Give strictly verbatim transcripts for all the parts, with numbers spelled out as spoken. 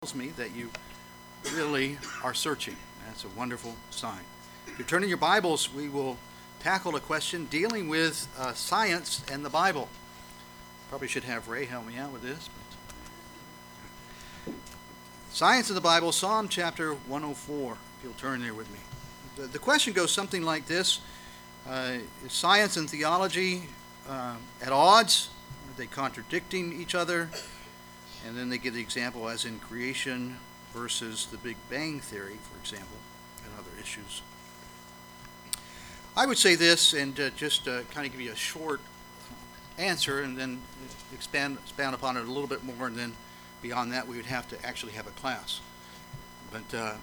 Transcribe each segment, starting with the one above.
tells me that you really are searching. That's a wonderful sign. If you're turning your Bibles, we will tackle a question dealing with uh, science and the Bible. Probably should have Ray help me out with this. But Science in the Bible, Psalm chapter one oh four. If you'll turn there with me. The, the question goes something like this. Uh, is science and theology uh, at odds? Are they contradicting each other? And then they give the example as in creation versus the Big Bang Theory, for example, and other issues. I would say this, and uh, just uh, kind of give you a short answer, and then expand, expand upon it a little bit more, and then beyond that we would have to actually have a class. But uh,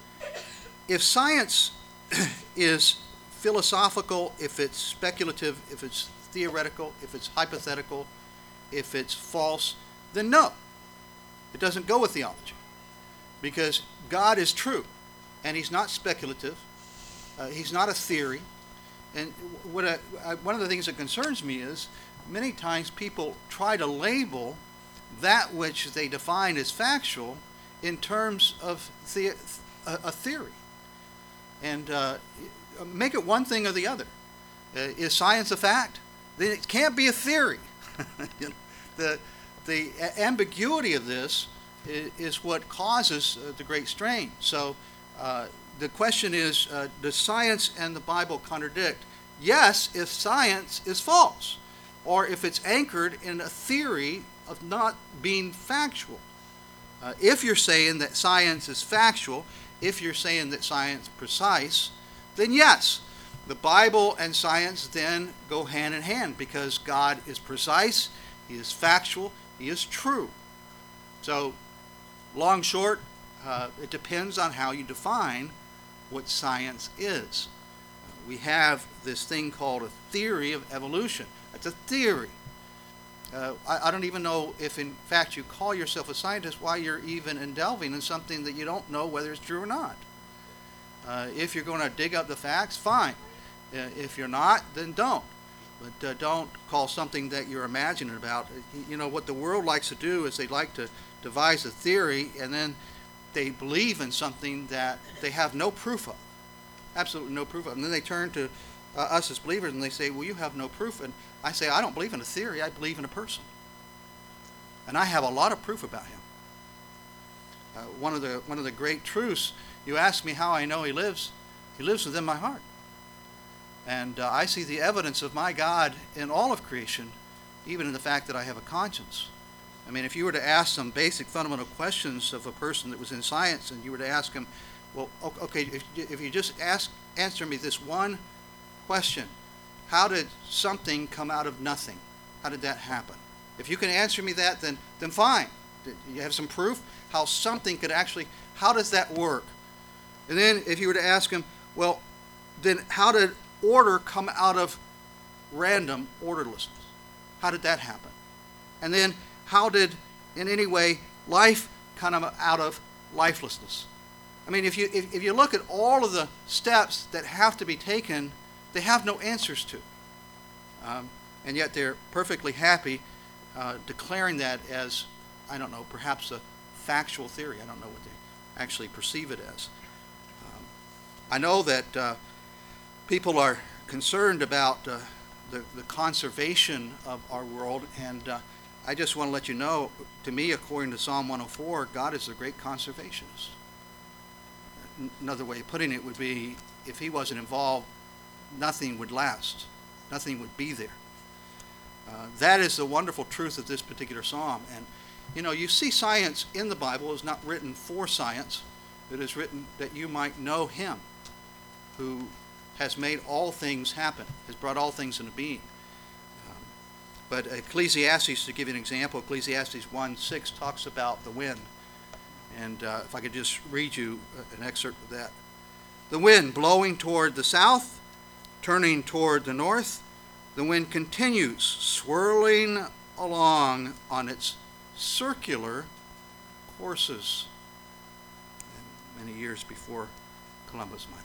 if science is philosophical, if it's speculative, if it's theoretical, if it's hypothetical, if it's false, then no. It doesn't go with theology, because God is true, and He's not speculative. Uh, he's not a theory. And what I, I, one of the things that concerns me is many times people try to label that which they define as factual in terms of the, a, a theory, and uh, make it one thing or the other. Uh, is science a fact? Then it can't be a theory. you know, the The ambiguity of this is what causes the great strain. So uh, the question is, uh, does science and the Bible contradict? Yes, if science is false, or if it's anchored in a theory of not being factual. Uh, if you're saying that science is factual, if you're saying that science is precise, then yes, the Bible and science then go hand in hand, because God is precise, He is factual, He is true. So, long, short, uh, it depends on how you define what science is. Uh, we have this thing called a theory of evolution. That's a theory. Uh, I, I don't even know if, in fact, you call yourself a scientist, why you're even in delving in something that you don't know whether it's true or not. Uh, if you're going to dig up the facts, fine. Uh, if you're not, then don't. But uh, don't call something that you're imagining about. You know, what the world likes to do is they like to devise a theory, and then they believe in something that they have no proof of. Absolutely no proof of. And then they turn to uh, us as believers and they say, well, you have no proof. And I say, I don't believe in a theory, I believe in a person. And I have a lot of proof about him. Uh, one of the one of the great truths, you ask me how I know he lives, he lives within my heart. And uh, I see the evidence of my God in all of creation, even in the fact that I have a conscience. I mean, if you were to ask some basic fundamental questions of a person that was in science, and you were to ask him, well, okay, if, if you just ask, answer me this one question, how did something come out of nothing? How did that happen? If you can answer me that, then, then fine. You have some proof how something could actually, how does that work? And then if you were to ask him, well, then how did order come out of random orderlessness? How did that happen? And then how did, in any way, life come out of lifelessness? I mean, if you if, if you look at all of the steps that have to be taken, they have no answers to. Um, and yet they're perfectly happy uh, declaring that as, I don't know, perhaps a factual theory. I don't know what they actually perceive it as. Um, I know that uh, people are concerned about uh, the, the conservation of our world, and uh, I just want to let you know, to me, according to Psalm one oh four, God is the great conservationist. Another way of putting it would be, if He wasn't involved, nothing would last. Nothing would be there. Uh, that is the wonderful truth of this particular psalm. And, you know, you see science in the Bible is not written for science. It is written that you might know Him, who has made all things happen, has brought all things into being. Um, but Ecclesiastes, to give you an example, Ecclesiastes one six talks about the wind. And uh, if I could just read you an excerpt of that. The wind blowing toward the south, turning toward the north, the wind continues swirling along on its circular courses. And many years before Columbus, might I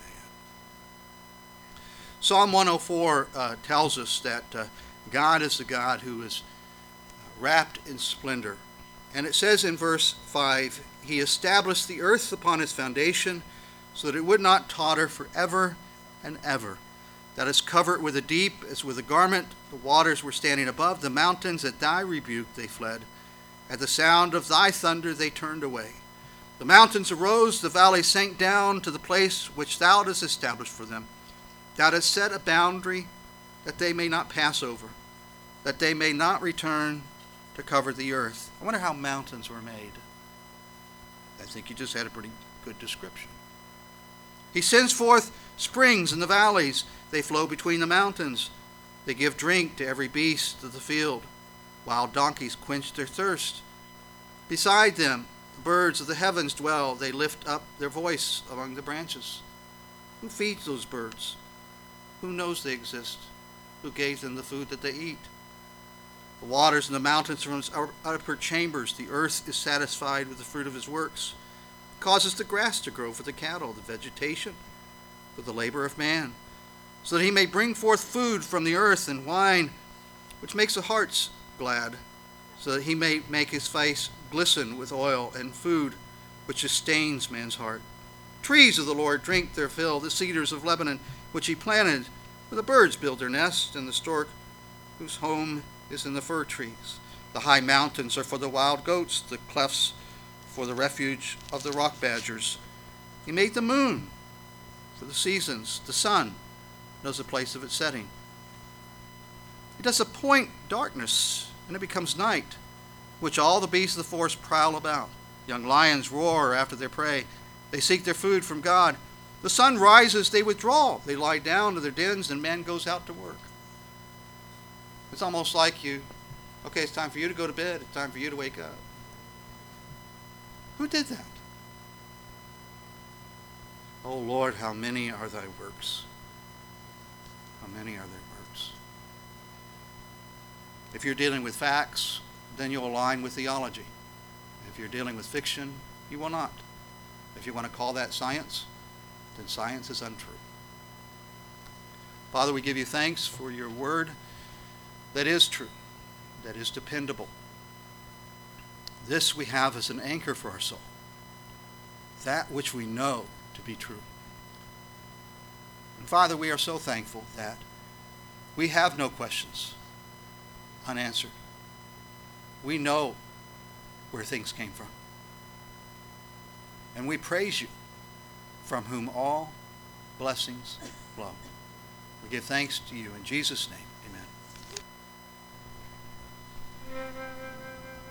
add. Psalm one oh four uh, tells us that uh, God is the God who is wrapped in splendor. And it says in verse five, he established the earth upon its foundation, so that it would not totter forever and ever. That is covered with a deep as with a garment. The waters were standing above the mountains. At thy rebuke they fled. At the sound of thy thunder they turned away. The mountains arose, the valleys sank down to the place which thou didst establish for them. Thou didst set a boundary that they may not pass over, that they may not return to cover the earth. I wonder how mountains were made. I think you just had a pretty good description. He sends forth springs in the valleys. They flow between the mountains. They give drink to every beast of the field. Wild donkeys quench their thirst. Beside them, the birds of the heavens dwell. They lift up their voice among the branches. Who feeds those birds? Who knows they exist? Who gave them the food that they eat? The waters in the mountains from its upper chambers. The earth is satisfied with the fruit of his works. Causes the grass to grow for the cattle, the vegetation for the labor of man, so that he may bring forth food from the earth and wine, which makes the hearts glad, so that he may make his face glisten with oil, and food which sustains man's heart. Trees of the Lord drink their fill, the cedars of Lebanon, which he planted, where the birds build their nests, and the stork whose home is in the fir trees. The high mountains are for the wild goats, the clefts for the refuge of the rock badgers. He made the moon for the seasons. The sun knows the place of its setting. He does appoint darkness, and it becomes night, which all the beasts of the forest prowl about. Young lions roar after their prey. They seek their food from God. The sun rises, they withdraw. They lie down to their dens, and man goes out to work. It's almost like you, okay, it's time for you to go to bed. It's time for you to wake up. Who did that? Oh Lord, how many are thy works? How many are thy works? If you're dealing with facts, then you'll align with theology. If you're dealing with fiction, you will not. If you want to call that science, then science is untrue. Father, we give you thanks for your word that is true, that is dependable. This we have as an anchor for our soul, that which we know to be true. And Father, we are so thankful that we have no questions unanswered. We know where things came from. And we praise you, from whom all blessings flow. We give thanks to you in Jesus' name. Amen.